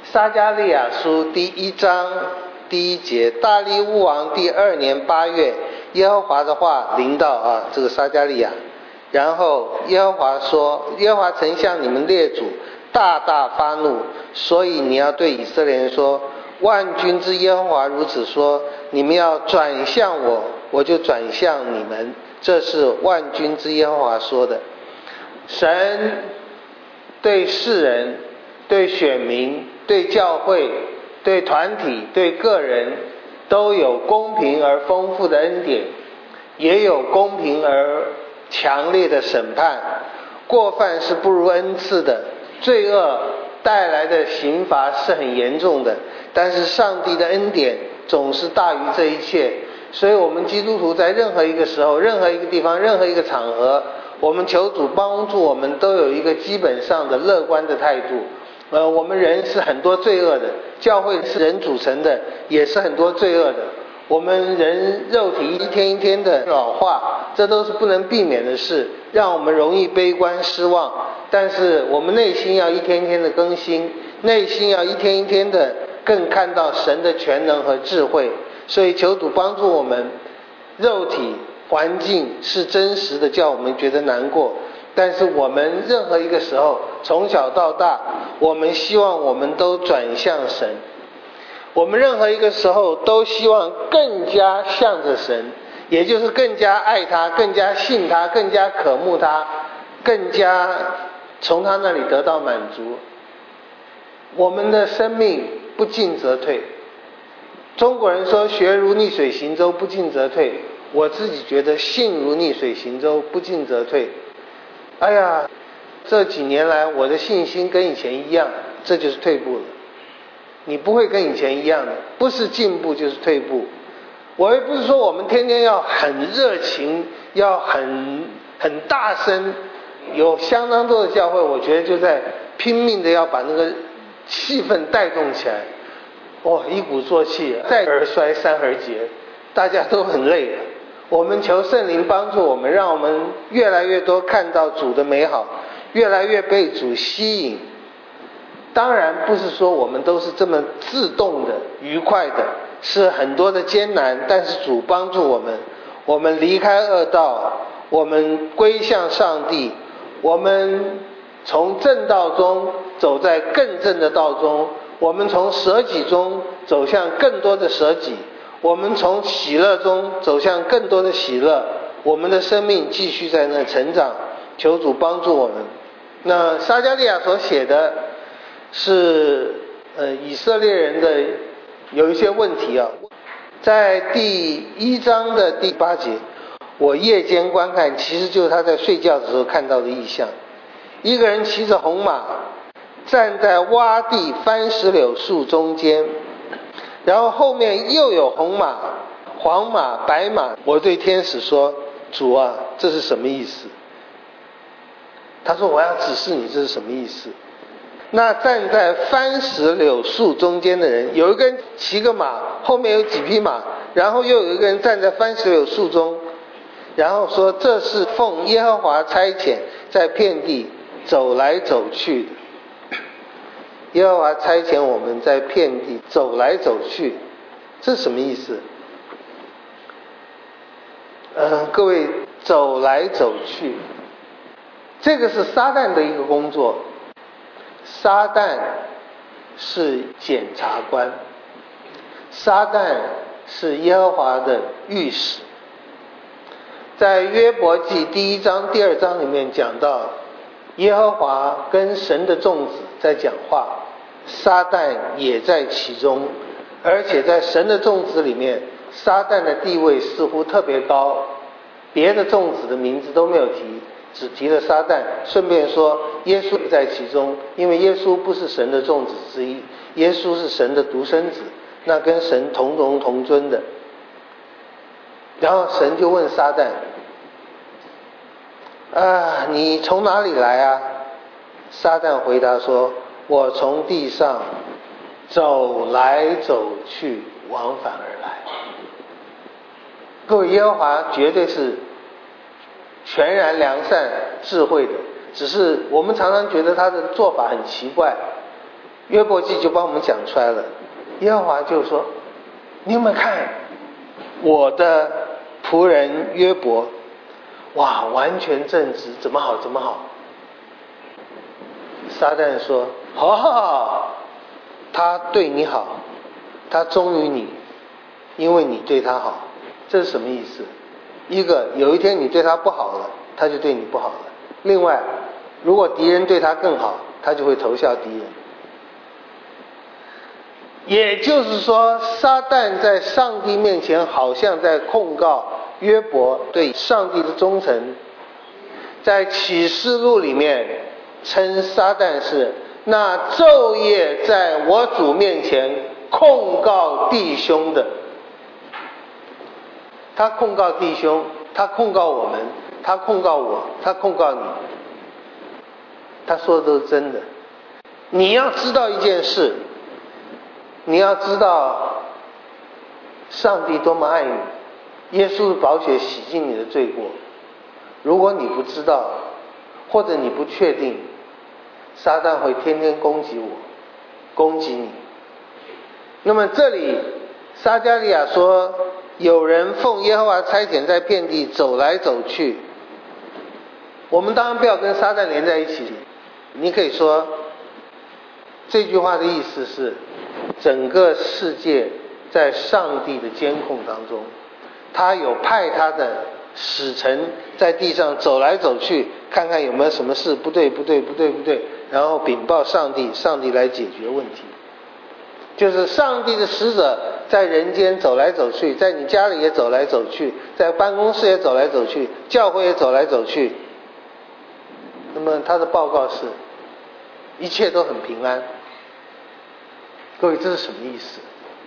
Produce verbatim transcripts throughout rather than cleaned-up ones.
撒迦利亚书第一章第一节，大利乌王第二年八月，耶和华的话临到啊这个撒迦利亚，然后耶和华说，耶和华曾向你们列祖大大发怒，所以你要对以色列人说，万军之耶和华如此说，你们要转向我，我就转向你们，这是万军之耶和华说的。神对世人、对选民、对教会、对团体、对个人都有公平而丰富的恩典，也有公平而强烈的审判。过犯是不如恩赐的，罪恶带来的刑罚是很严重的，但是上帝的恩典总是大于这一切。所以我们基督徒在任何一个时候、任何一个地方、任何一个场合，我们求主帮助我们，都有一个基本上的乐观的态度。呃，我们人是很多罪恶的，教会是人组成的，也是很多罪恶的。我们人肉体一天一天的老化，这都是不能避免的事，让我们容易悲观失望。但是我们内心要一天一天的更新，内心要一天一天的更看到神的全能和智慧。所以求主帮助我们，肉体环境是真实的，叫我们觉得难过，但是我们任何一个时候，从小到大，我们希望我们都转向神，我们任何一个时候都希望更加向着神，也就是更加爱他，更加信他，更加渴慕他，更加从他那里得到满足。我们的生命不进则退，中国人说学如逆水行舟，不进则退，我自己觉得信如逆水行舟，不进则退。哎呀，这几年来我的信心跟以前一样，这就是退步了。你不会跟以前一样的，不是进步就是退步。我也不是说我们天天要很热情，要很很大声，有相当多的教会，我觉得就在拼命的要把那个气氛带动起来。哦，一鼓作气，再而衰，三而竭，大家都很累了。我们求圣灵帮助我们，让我们越来越多看到主的美好，越来越被主吸引。当然不是说我们都是这么自动的愉快的，是很多的艰难，但是主帮助我们，我们离开恶道，我们归向上帝，我们从正道中走在更正的道中，我们从舍己中走向更多的舍己，我们从喜乐中走向更多的喜乐，我们的生命继续在那成长，求主帮助我们。那撒迦利亚所写的是呃以色列人的有一些问题啊，在第一章的第八节，我夜间观看，其实就是他在睡觉的时候看到的异象。一个人骑着红马，站在洼地番石榴树中间，然后后面又有红马、黄马、白马。我对天使说，主啊，这是什么意思？他说，我要指示你这是什么意思。那站在番石榴树中间的人，有一个人骑个马，后面有几匹马，然后又有一个人站在番石榴树中，然后说，这是奉耶和华差遣，在遍地走来走去的。耶和华差遣我们在遍地走来走去，这是什么意思？呃，各位，走来走去，这个是撒旦的一个工作。撒旦是检察官，撒旦是耶和华的御史。在约伯记第一章、第二章里面讲到，耶和华跟神的众子在讲话，撒旦也在其中，而且在神的众子里面，撒旦的地位似乎特别高，别的众子的名字都没有提，只提了撒旦。顺便说，耶稣也在其中，因为耶稣不是神的众子之一，耶稣是神的独生子，那跟神同荣同尊的。然后神就问撒旦，啊，你从哪里来啊？撒旦回答说，我从地上走来走去，往返而来。各位，耶和华绝对是全然良善智慧的，只是我们常常觉得他的做法很奇怪。 约伯记就帮我们讲出来了。耶和华就说，你有没有看我的仆人约伯，哇，完全正直，怎么好怎么好。撒旦说，好好好，他对你好，他忠于你，因为你对他好。这是什么意思？一个，有一天你对他不好了，他就对你不好了。另外，如果敌人对他更好，他就会投效敌人。也就是说，撒旦在上帝面前好像在控告约伯对上帝的忠诚。在启示录里面称撒旦是那昼夜在我主面前控告弟兄的。他控告弟兄，他控告我们，他控告我，他控告你，他说的都是真的。你要知道一件事，你要知道上帝多么爱你，耶稣的宝血洗净你的罪过。如果你不知道，或者你不确定，撒旦会天天攻击我，攻击你。那么这里撒迦利亚说，有人奉耶和华差遣在遍地走来走去。我们当然不要跟撒旦连在一起。你可以说这句话的意思是，整个世界在上帝的监控当中，他有派他的使臣在地上走来走去，看看有没有什么事不对不对不对不对，然后禀报上帝，上帝来解决问题。就是上帝的使者在人间走来走去，在你家里也走来走去，在办公室也走来走去，教会也走来走去。那么他的报告是一切都很平安。各位，这是什么意思？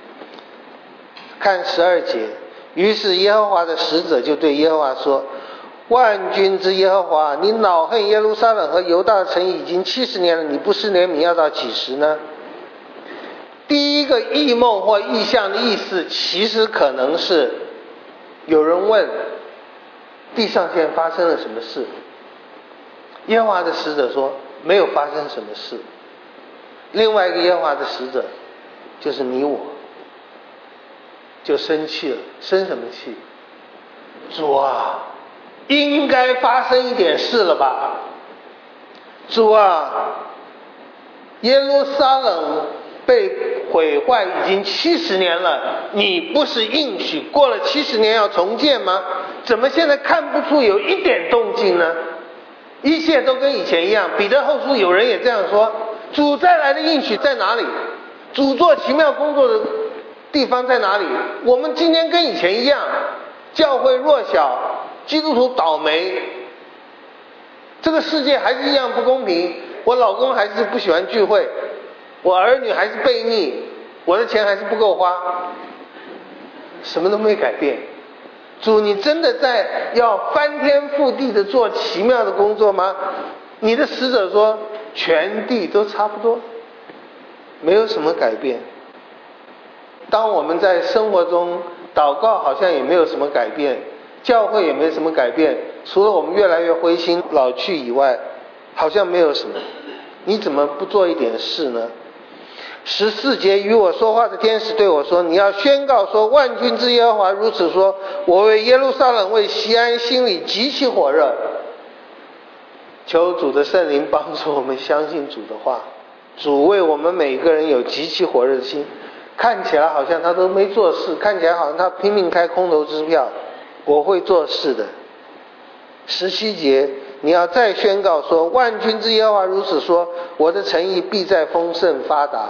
看十二节，于是耶和华的使者就对耶和华说，万军之耶和华，你恼恨耶路撒冷和犹大的城已经七十年了，你不施怜悯要到几时呢？第一个异梦或异象的意思，其实可能是有人问地上现在发生了什么事，耶和华的使者说没有发生什么事。另外一个耶和华的使者就是你我，就生气了。生什么气？主啊，应该发生一点事了吧？主啊，耶路撒冷被毁坏已经七十年了，你不是应许过了七十年要重建吗？怎么现在看不出有一点动静呢？一切都跟以前一样。彼得后书有人也这样说，主再来的应许在哪里？主做奇妙工作的地方在哪里？我们今天跟以前一样，教会弱小，基督徒倒霉，这个世界还是一样不公平，我老公还是不喜欢聚会，我儿女还是悖逆，我的钱还是不够花，什么都没改变。主，你真的在要翻天覆地的做奇妙的工作吗？你的使者说全地都差不多，没有什么改变。当我们在生活中祷告好像也没有什么改变，教会也没什么改变，除了我们越来越灰心老去以外，好像没有什么。你怎么不做一点事呢？十四节，与我说话的天使对我说，你要宣告说，万军之耶和华如此说，我为耶路撒冷为锡安心里极其火热。求主的圣灵帮助我们相信主的话。主为我们每个人有极其火热的心，看起来好像他都没做事，看起来好像他拼命开空头支票，我会做事的。十七节，你要再宣告说，万军之耶和华如此说，我的诚意必在丰盛发达。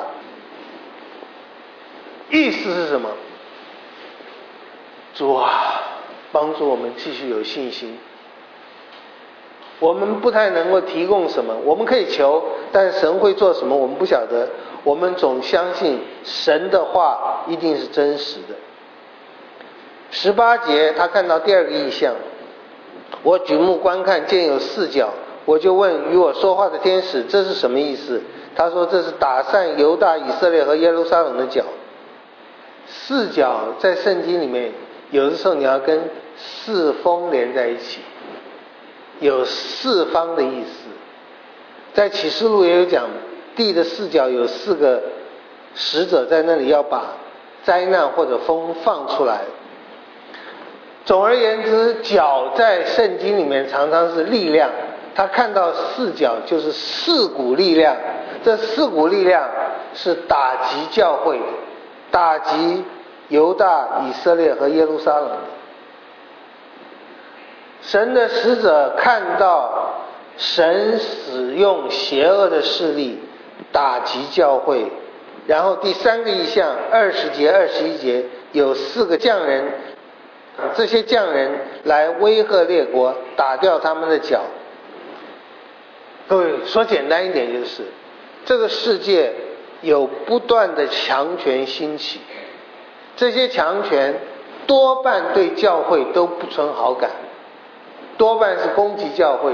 意思是什么？主啊，帮助我们继续有信心。我们不太能够提供什么，我们可以求，但神会做什么我们不晓得。我们总相信神的话一定是真实的。十八节，他看到第二个异象，我举目观看，见有四角，我就问与我说话的天使，这是什么意思？他说，这是打散犹大、以色列和耶路撒冷的角。四角在圣经里面有的时候你要跟四风连在一起，有四方的意思。在启示录也有讲， 地的四角有四个使者在那里要把灾难或者风放出来。总而言之，角在圣经里面常常是力量，他看到四角就是四股力量，这四股力量是打击教会的，打击犹大、以色列和耶路撒冷的。神的使者看到神使用邪恶的势力打击教会，然后第三个意象二十节二十一节有四个匠人，这些匠人来威吓列国，打掉他们的脚。各位说简单一点，就是这个世界有不断的强权兴起，这些强权多半对教会都不存好感，多半是攻击教会的。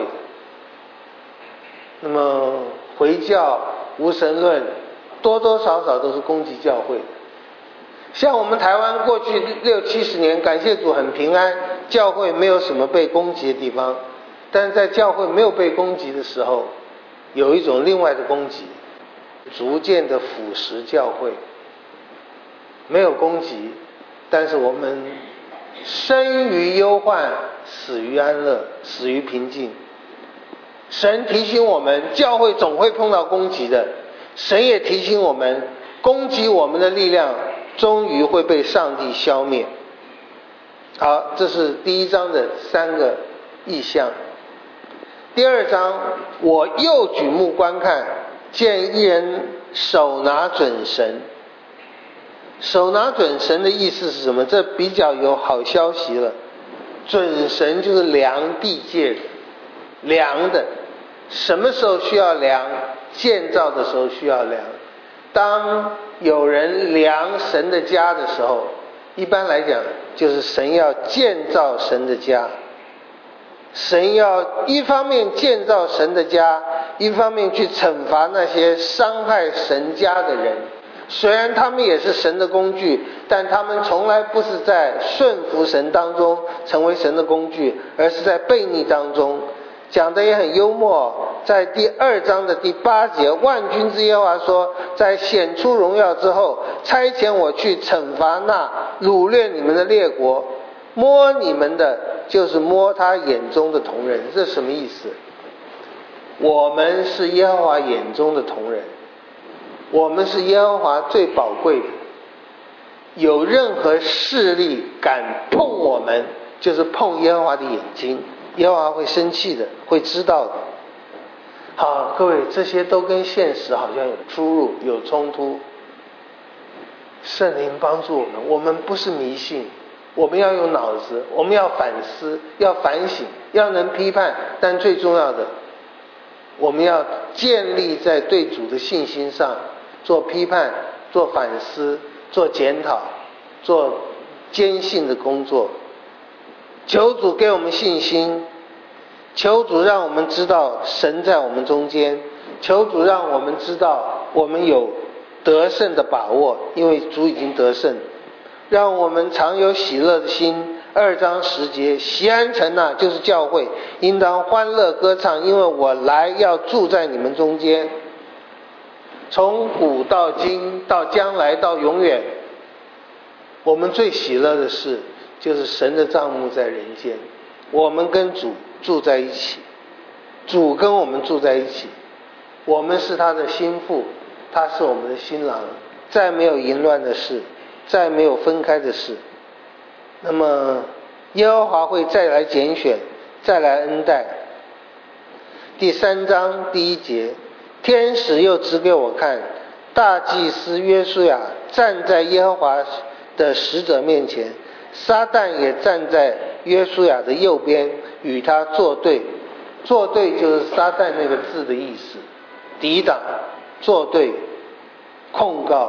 那么回教、无神论多多少少都是攻击教会的。像我们台湾过去六七十年，感谢主很平安，教会没有什么被攻击的地方。但是在教会没有被攻击的时候，有一种另外的攻击，逐渐的腐蚀教会。没有攻击，但是我们生于忧患，死于安乐，死于平静。神提醒我们，教会总会碰到攻击的，神也提醒我们，攻击我们的力量终于会被上帝消灭。好，这是第一章的三个意象。第二章，我又举目观看，见一人手拿准绳。手拿准绳的意思是什么？这比较有好消息了。准绳就是量地界的，量的，什么时候需要量？建造的时候需要量。当有人量神的家的时候，一般来讲就是神要建造神的家。神要一方面建造神的家，一方面去惩罚那些伤害神家的人。虽然他们也是神的工具，但他们从来不是在顺服神当中成为神的工具，而是在悖逆当中。讲得也很幽默，在第二章的第八节，万军之耶和华说，在显出荣耀之后，差遣我去惩罚那掳掠你们的列国，摸你们的就是摸他眼中的瞳人。这什么意思？我们是耶和华眼中的瞳人，我们是耶和华最宝贵的。有任何势力敢碰我们，就是碰耶和华的眼睛，耶和华会生气的，会知道的。好，各位，这些都跟现实好像有出入，有冲突。圣灵帮助我们，我们不是迷信，我们要用脑子，我们要反思，要反省，要能批判，但最重要的，我们要建立在对主的信心上，做批判，做反思，做检讨，做坚信的工作。求主给我们信心，求主让我们知道神在我们中间，求主让我们知道我们有得胜的把握，因为主已经得胜。让我们常有喜乐的心。二章十节，锡安城啊，就是教会，应当欢乐歌唱，因为我来要住在你们中间。从古到今，到将来，到永远，我们最喜乐的事就是神的帐幕在人间，我们跟主住在一起，主跟我们住在一起，我们是他的心腹，他是我们的新郎，再没有淫乱的事，再没有分开的事。那么耶和华会再来拣选，再来恩待。第三章第一节，天使又指给我看，大祭司约书亚站在耶和华的使者面前，撒旦也站在约书亚的右边，与他作对。作对就是撒旦那个字的意思，抵挡、作对、控告。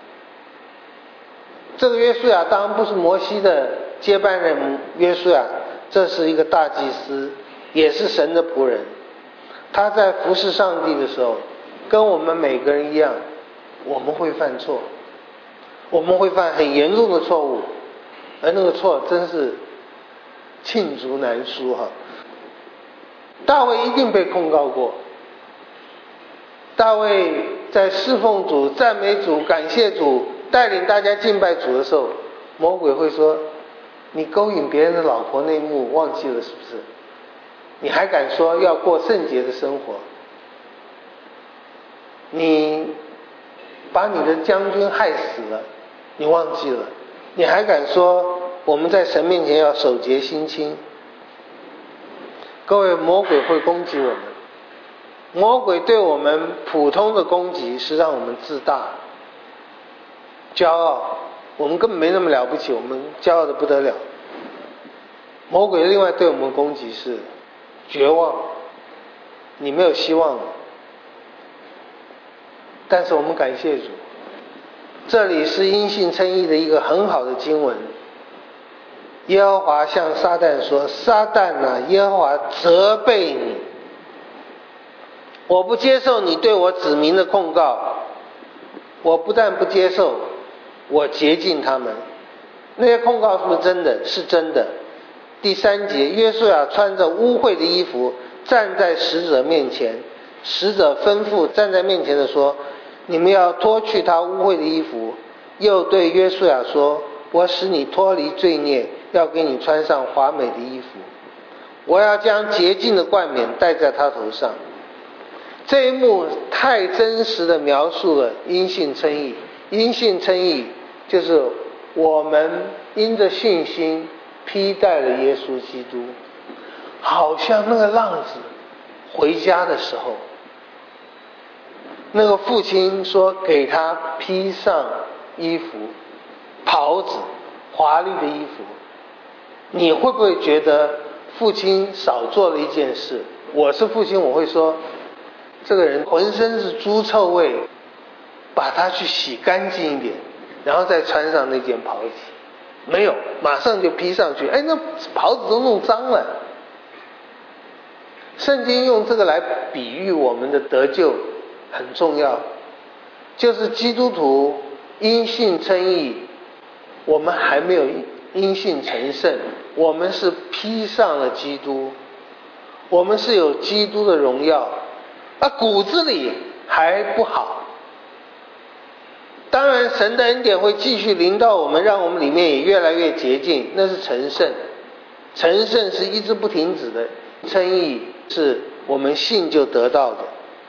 这个约书亚当然不是摩西的接班人约书亚，这是一个大祭司，也是神的仆人。他在服侍上帝的时候，跟我们每个人一样，我们会犯错，我们会犯很严重的错误，而那个错真是罄竹难书哈。大卫一定被控告过，大卫在侍奉主、赞美主、感谢主、带领大家敬拜主的时候，魔鬼会说，你勾引别人的老婆那一幕忘记了是不是？你还敢说要过圣洁的生活？你把你的将军害死了，你忘记了？你还敢说我们在神面前要守节心清？各位，魔鬼会攻击我们，魔鬼对我们普通的攻击是让我们自大、骄傲，我们根本没那么了不起，我们骄傲的不得了。魔鬼另外对我们的攻击是绝望，你没有希望了。但是我们感谢主，这里是因信称义的一个很好的经文。耶和华向撒旦说，撒旦啊，耶和华责备你，我不接受你对我子民的控告，我不但不接受，我洁净他们。那些控告是不是真的？是真的。第三节，约书亚穿着污秽的衣服站在使者面前，使者吩咐站在面前的说，你们要脱去他污秽的衣服。又对约书亚说，我使你脱离罪孽，要给你穿上华美的衣服，我要将洁净的冠冕戴在他头上。这一幕太真实的描述了因信称义。因信称义就是我们因着信心披戴了耶稣基督，好像那个浪子回家的时候，那个父亲说给他披上衣服、袍子、华丽的衣服，你会不会觉得父亲少做了一件事？我是父亲，我会说这个人浑身是猪臭味，把他去洗干净一点，然后再穿上那件袍子。没有，马上就披上去，哎，那袍子都弄脏了。圣经用这个来比喻我们的得救很重要，就是基督徒因信称义，我们还没有因信成圣，我们是披上了基督，我们是有基督的荣耀，而骨子里还不好。当然神的恩典会继续临到我们，让我们里面也越来越洁净，那是成圣。成圣是一直不停止的，称义是我们信就得到的。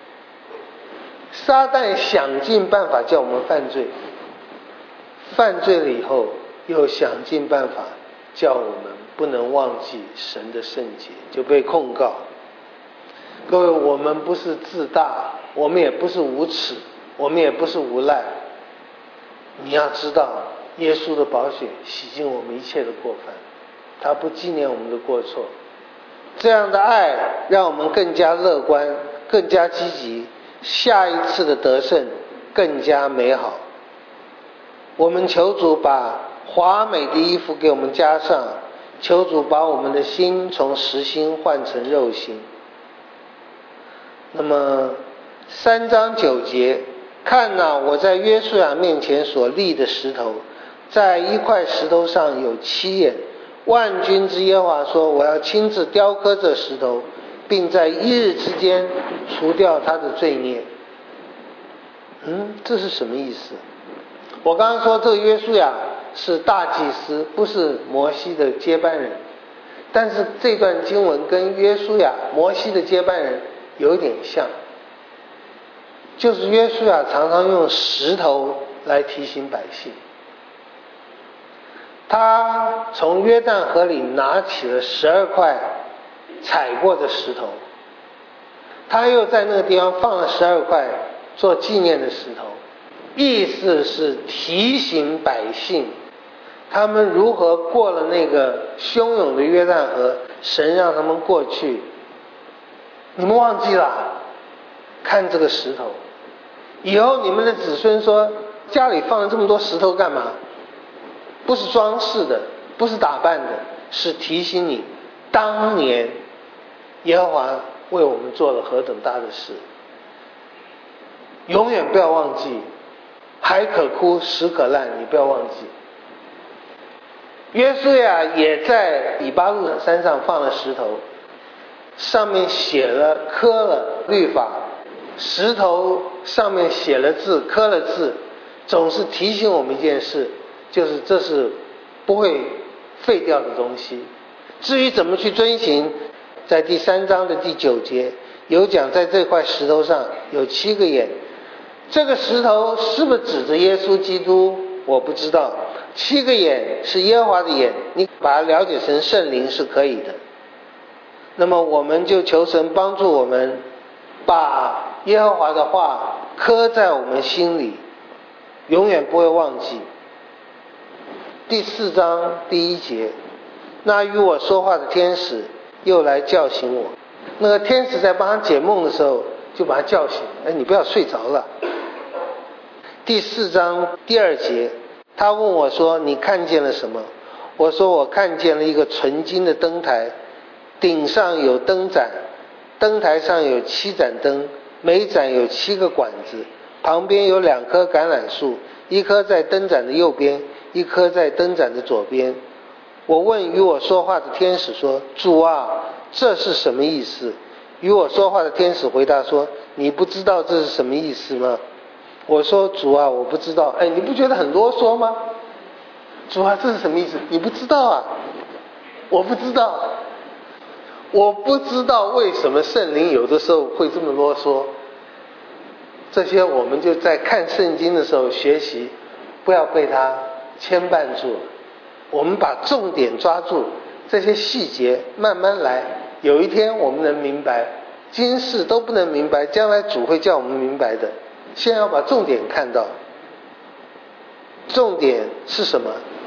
撒旦想尽办法叫我们犯罪，犯罪了以后又想尽办法叫我们不能忘记神的圣洁，就被控告。各位，我们不是自大，我们也不是无耻，我们也不是无赖。你要知道，耶稣的宝血洗净我们一切的过犯，他不纪念我们的过错。这样的爱让我们更加乐观，更加积极，下一次的得胜更加美好。我们求主把华美的衣服给我们加上，求主把我们的心从实心换成肉心。那么三章九节，看哪，我在约书亚面前所立的石头，在一块石头上有七眼。万军之耶和华说，我要亲自雕刻这石头，并在一日之间除掉他的罪孽。嗯，这是什么意思？我刚刚说这个约书亚是大祭司，不是摩西的接班人，但是这段经文跟约书亚摩西的接班人有一点像，就是约书亚常常用石头来提醒百姓。他从约旦河里拿起了十二块踩过的石头，他又在那个地方放了十二块做纪念的石头，意思是提醒百姓他们如何过了那个汹涌的约旦河，神让他们过去。你们忘记了？看这个石头，以后你们的子孙说家里放了这么多石头干嘛？不是装饰的，不是打扮的，是提醒你当年耶和华为我们做了何等大的事。永远不要忘记，海可枯石可烂，你不要忘记。约书亚也在以巴路山上放了石头，上面写了刻了律法， 石头上面写了字刻了字，总是提醒我们一件事，就是这是不会废掉的东西。至于怎么去遵行，在第三章的第九节有讲，在这块石头上有七个眼。这个石头是不是指着耶稣基督，我不知道。七个眼是耶和华的眼，你把它了解成圣灵是可以的。那么我们就求神帮助我们，把耶和华的话刻在我们心里，永远不会忘记。第四章第一节，那与我说话的天使又来叫醒我。那个天使在帮他解梦的时候，就把他叫醒，哎，你不要睡着了。第四章第二节，他问我说，你看见了什么？我说，我看见了一个纯金的灯台，顶上有灯盏，灯台上有七盏灯，每盏有七个管子，旁边有两棵橄榄树，一棵在灯盏的右边，一棵在灯盏的左边。我问与我说话的天使说，主啊，这是什么意思？与我说话的天使回答说，你不知道这是什么意思吗？我说，主啊，我不知道。哎，你不觉得很啰嗦吗？主啊，这是什么意思？你不知道啊？我不知道。我不知道为什么圣灵有的时候会这么啰嗦。这些我们就在看圣经的时候学习，不要被它牵绊住。我们把重点抓住，这些细节慢慢来。有一天我们能明白，今世都不能明白，将来主会叫我们明白的。现在要把重点看到。重点是什么？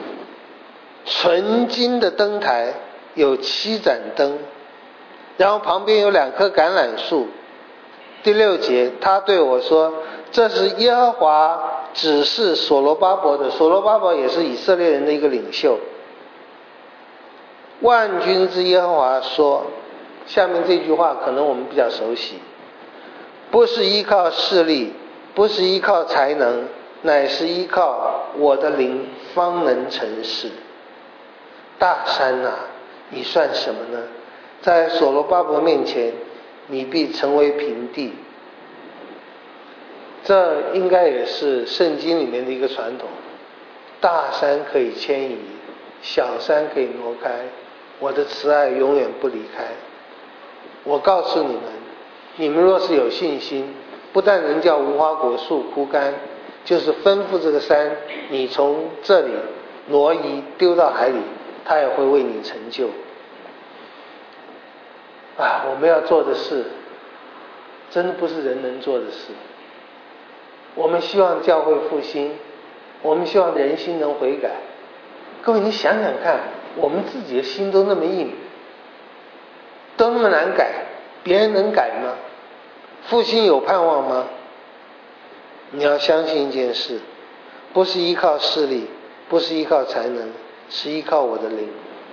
纯金的灯台有七盏灯，然后旁边有两棵橄榄树。第六节，他对我说，这是耶和华指示所罗巴伯的。所罗巴伯也是以色列人的一个领袖。万军之耶和华说，下面这句话可能我们比较熟悉，不是依靠势力，不是依靠才能，乃是依靠我的灵方能成事。大山啊，你算什么呢？在所罗巴伯面前，你必成为平地。这应该也是圣经里面的一个传统。大山可以迁移，小山可以挪开，我的慈爱永远不离开。我告诉你们，你们若是有信心，不但能叫无花果树枯干，就是吩咐这个山，你从这里挪移丢到海里，他也会为你成就。啊，我们要做的事真的不是人能做的事。我们希望教会复兴，我们希望人心能悔改。各位，你想想看，我们自己的心都那么硬，都那么难改，别人能改吗？复兴有盼望吗？你要相信一件事，不是依靠势力，不是依靠才能，是依靠我的灵。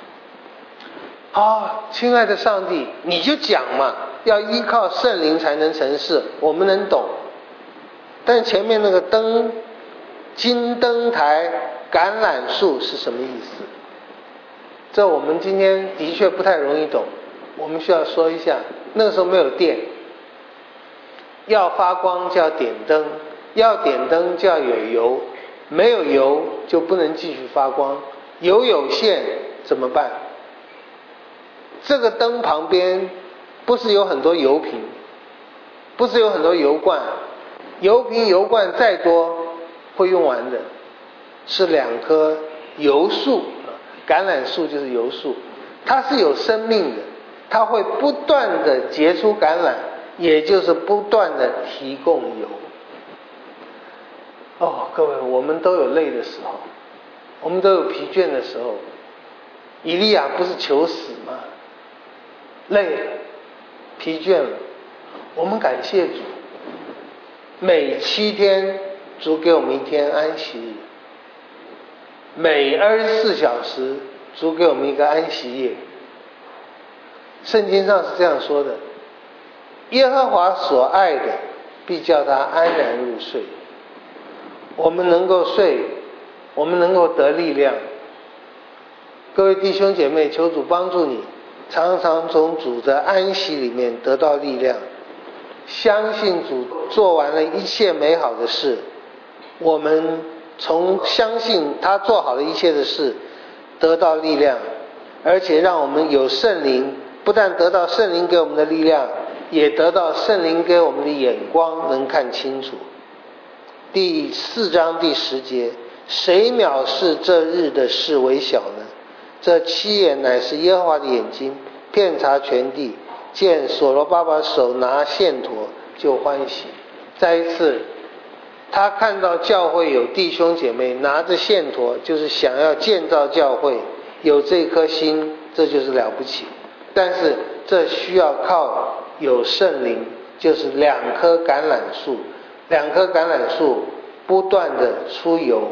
好，亲爱的上帝，你就讲嘛，要依靠圣灵才能成事，我们能懂。但前面那个灯、金灯台、橄榄树是什么意思？这我们今天的确不太容易懂，我们需要说一下。那个时候没有电，要发光就要点灯，要点灯就要有油，没有油就不能继续发光，油有限怎么办？这个灯旁边不是有很多油瓶，不是有很多油罐，油瓶油罐再多会用完的，是两棵油树，橄榄树就是油树，它是有生命的，它会不断的结出橄榄，也就是不断的提供油。哦，各位，我们都有累的时候，我们都有疲倦的时候。以利亚不是求死吗？累了，疲倦了，我们感谢主，每七天主给我们一天安息日，每二十四小时主给我们一个安息夜。圣经上是这样说的，耶和华所爱的必叫他安然入睡。我们能够睡，我们能够得力量。各位弟兄姐妹，求主帮助你常常从主的安息里面得到力量。 相信主做完了一切美好的事，我们从相信他做好了一切的事得到力量，而且让我们有圣灵，不但得到圣灵给我们的力量，也得到圣灵给我们的眼光，能看清楚。第四章第十节，谁藐视这日的事为小呢？这七眼乃是耶和华的眼睛，遍察全地，见所罗巴伯手拿线砣就欢喜。再一次，他看到教会有弟兄姐妹拿着线砣，就是想要建造教会，有这颗心，这就是了不起。但是这需要靠有圣灵，就是两棵橄榄树，两棵橄榄树不断的出油。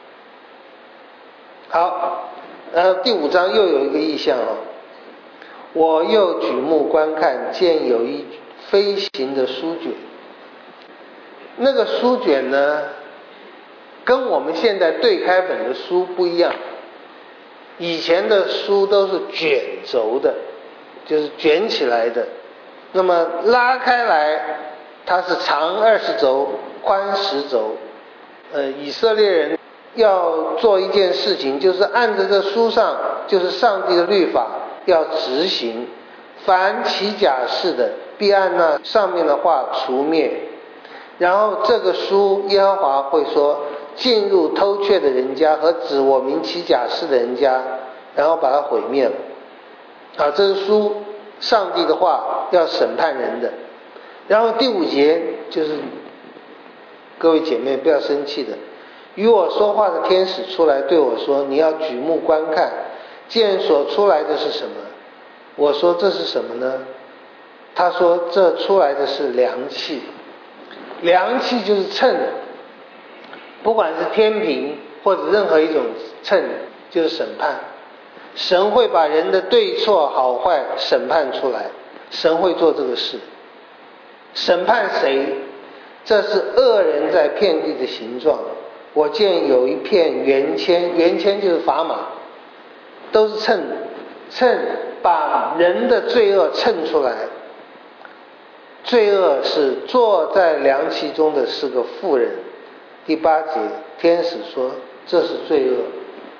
好，然后第五章又有一个意象哦，我又举目观看，见有一飞行的书卷。那个书卷呢，跟我们现在对开本的书不一样。以前的书都是卷轴的，就是卷起来的，那么拉开来，它是长二十轴，宽十轴。呃，以色列人要做一件事情，就是按着这书上，就是上帝的律法要执行。凡起假誓的，必按那上面的话除灭。然后这个书，耶和华会说，进入偷窃的人家和指我名起假誓的人家，然后把它毁灭了。啊，这是书，上帝的话要审判人的。然后第五节就是，各位姐妹不要生气的，与我说话的天使出来对我说，你要举目观看，见所出来的是什么？我说这是什么呢？他说这出来的是量器。量器就是秤，不管是天平或者任何一种秤，就是审判。神会把人的对错好坏审判出来，神会做这个事。审判谁？这是恶人在遍地的形状。我见有一片圆签，圆签就是砝码，都是秤，秤把人的罪恶称出来。罪恶是坐在量器中的是个妇人。第八节，天使说这是罪恶。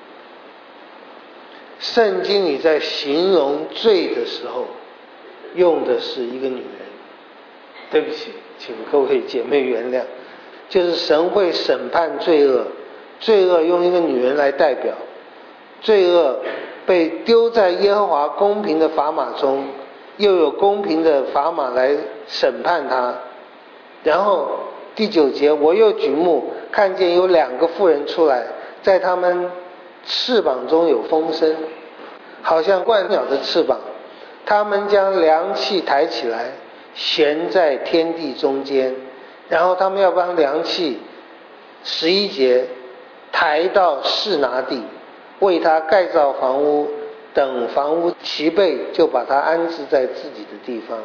圣经里在形容罪的时候用的是一个女人，对不起，请各位姐妹原谅，就是神会审判罪恶，罪恶用一个女人来代表，罪恶被丢在耶和华公平的砝码中，又有公平的砝码来审判他。然后第九节，我又举目看见有两个妇人出来，在他们翅膀中有风声，好像鹳鸟的翅膀，他们将量器抬起来，悬在天地中间，然后他们要帮量器，十一节，抬到示拿地，为他盖造房屋，等房屋齐备，就把它安置在自己的地方。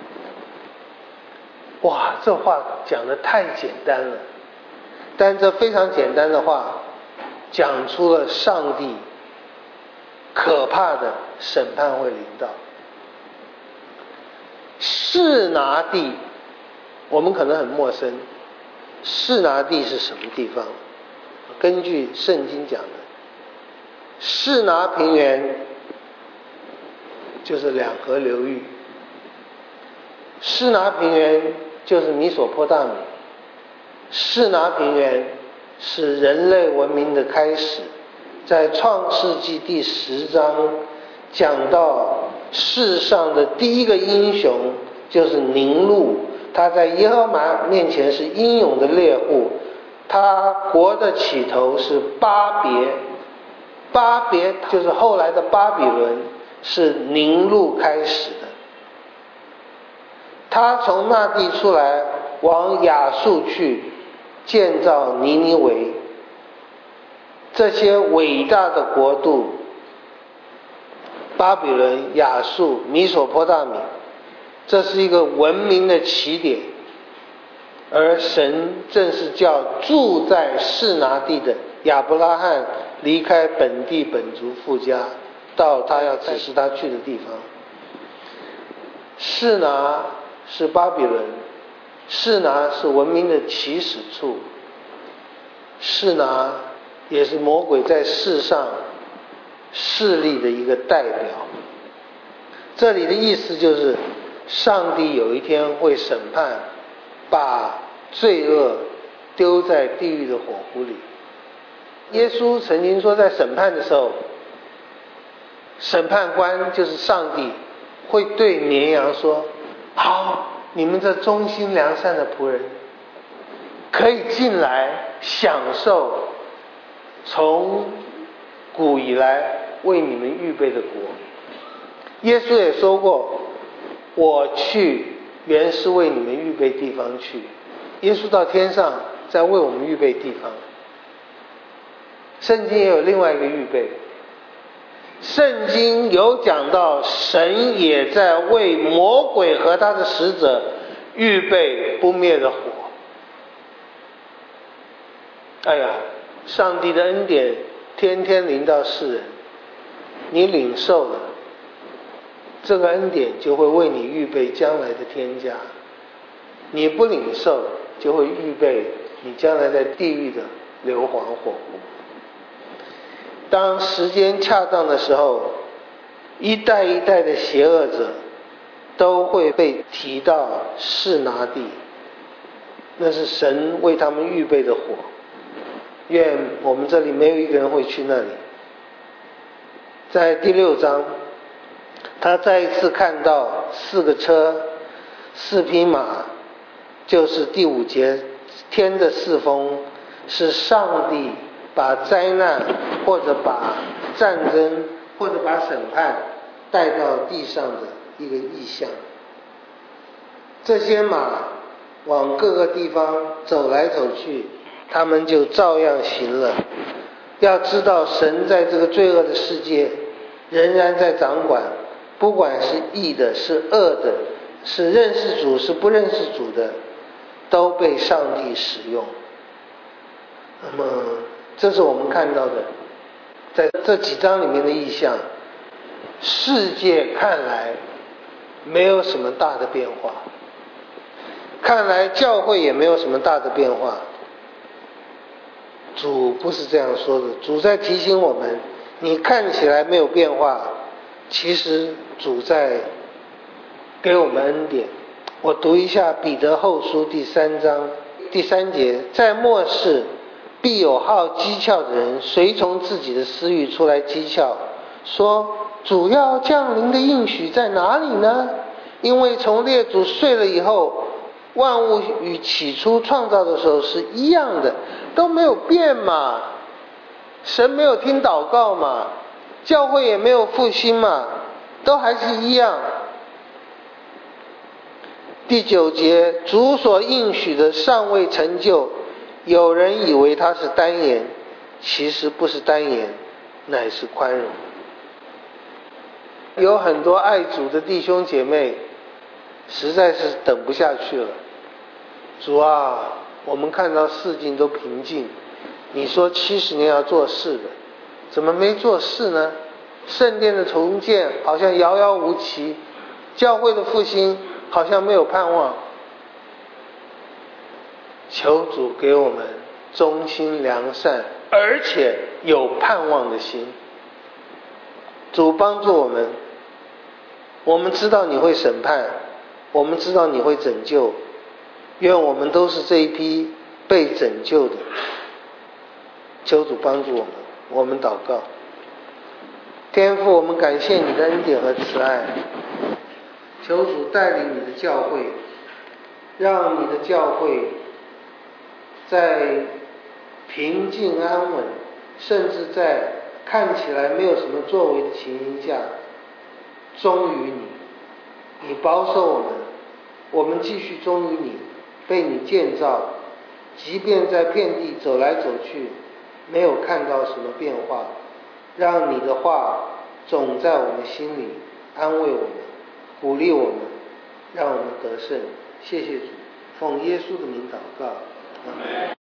哇，这话讲得太简单了，但这非常简单的话讲出了上帝可怕的审判会临到。示拿地我们可能很陌生，示拿地是什么地方？根据圣经讲的，示拿平原就是两河流域，示拿平原就是米索波大米，示拿平原是人类文明的开始。在创世纪第十章讲到世上的第一个英雄就是宁录，他在耶和华面前是英勇的猎户，他国的起头是巴别，巴别就是后来的巴比伦，是宁录开始的。他从那地出来，往亚述去，建造尼尼微。这些伟大的国度，巴比伦、亚述、米索波大米，这是一个文明的起点。而神正是叫住在示拿地的亚伯拉罕离开本地本族父家，到他要指示他去的地方。示拿是巴比伦， 示拿是文明的起始处，示拿也是魔鬼在世上势力的一个代表。这里的意思就是，上帝有一天会审判，把罪恶丢在地狱的火湖里。耶稣曾经说，在审判的时候，审判官就是上帝，会对绵羊说：好，你们这忠心良善的仆人，可以进来享受从古以来为你们预备的国。耶稣也说过，我去原是为你们预备地方去。耶稣到天上在为我们预备地方。圣经也有另外一个预备，圣经有讲到神也在为魔鬼和他的使者预备不灭的火。哎呀，上帝的恩典天天临到世人，你领受了这个恩典，就会为你预备将来的天家；你不领受，就会预备你将来在地狱的硫磺火湖。当时间恰当的时候，一代一代的邪恶者都会被提到示拿地，那是神为他们预备的火。愿我们这里没有一个人会去那里。在第六章，他再一次看到四个车，四匹马，就是第五节天的四风，是上帝把灾难或者把战争或者把审判带到地上的一个意象。这些马往各个地方走来走去，他们就照样行了。要知道，神在这个罪恶的世界仍然在掌管，不管是义的是恶的，是认识主是不认识主的，都被上帝使用。那么这是我们看到的在这几章里面的意象。世界看来没有什么大的变化，看来教会也没有什么大的变化。主不是这样说的，主在提醒我们，你看起来没有变化，其实主在给我们恩典。我读一下彼得后书第三章第三节，在末世必有好讥诮的人，随从自己的私欲出来讥诮，说主要降临的应许在哪里呢？因为从列祖睡了以后，万物与起初创造的时候是一样的，都没有变嘛。神没有听祷告嘛，教会也没有复兴嘛，都还是一样。第九节，主所应许的尚未成就，有人以为他是单言，其实不是单言，乃是宽容。有很多爱主的弟兄姐妹实在是等不下去了。主啊，我们看到事情都平静，你说七十年要做事的，怎么没做事呢？圣殿的重建好像遥遥无期，教会的复兴好像没有盼望。求主给我们忠心良善而且有盼望的心。主帮助我们，我们知道你会审判，我们知道你会拯救，愿我们都是这一批被拯救的。求主帮助我们，我们祷告。天父，我们感谢你的恩典和慈爱，求主带领你的教会，让你的教会在平静安稳，甚至在看起来没有什么作为的情形下忠于你。你保守我们，我们继续忠于你，被你建造，即便在遍地走来走去，没有看到什么变化，让你的话总在我们心里，安慰我们，鼓励我们，让我们得胜。谢谢主，奉耶稣的名祷告，阿们。